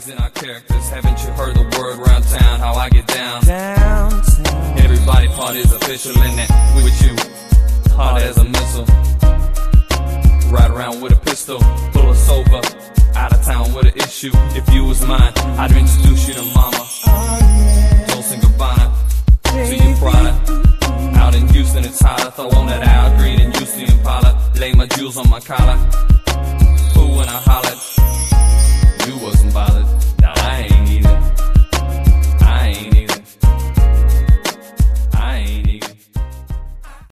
similarities in our characters. Haven't you heard the word around town, how I get down? Downtown. Everybody part is official in that with you, hard as a missile. Ride around with a pistol, pull us over. Out of town with an issue. If you was mine, I'd introduce you to mama. Oh yeah.